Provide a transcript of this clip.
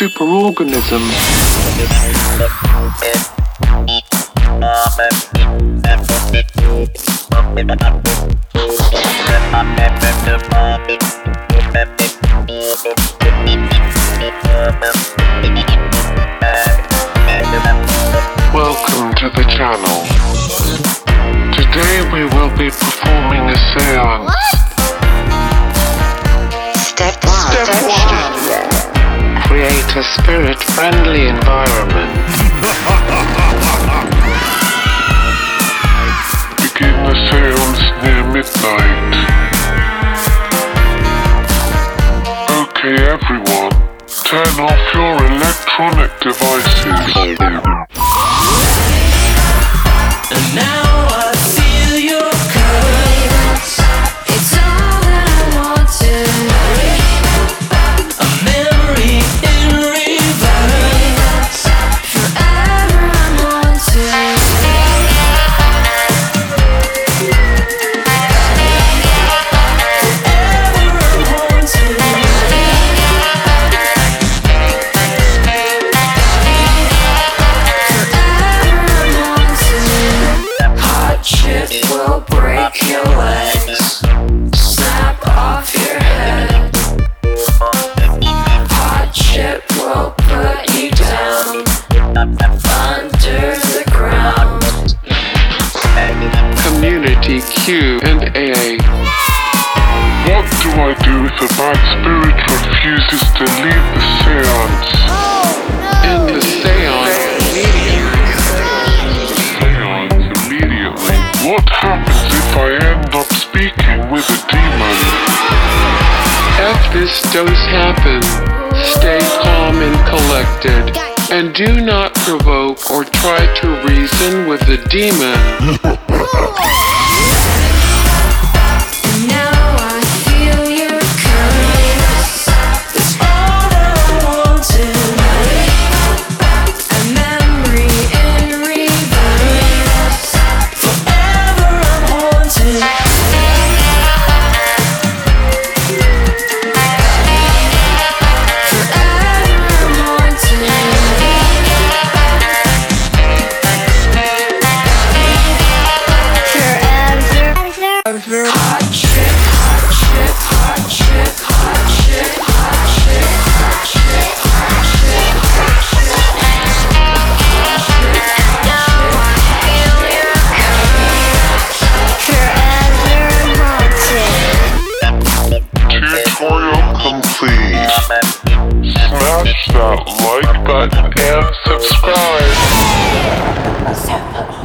superorganism. Welcome to the channel. Today we will be performing a seance. Step 1. Create a spirit-friendly environment. Begin the seance near midnight. Okay everyone, turn off your electronic devices. And now I feel your curves. It's all that I want to. A memory in reverse. Forever I'm wanting. Chip will break your legs, snap off your head. Hot chip will put you down under the ground. Community Q&A. What do I do if a bad spirit refuses to leave the seance? In the seance immediately. What happens if I end up speaking with a demon? If this does happen, stay calm and collected, and do not provoke or try to reason with the demon. Now I feel your curves. That's all that I wanted. A memory in reverse. Forever I'm haunted. Forever I'm haunted. Hot chip, hot chip, hot chip, hot chip, hot chip, hot chip, hot chip, Tutorial complete. Smash that like button and subscribe.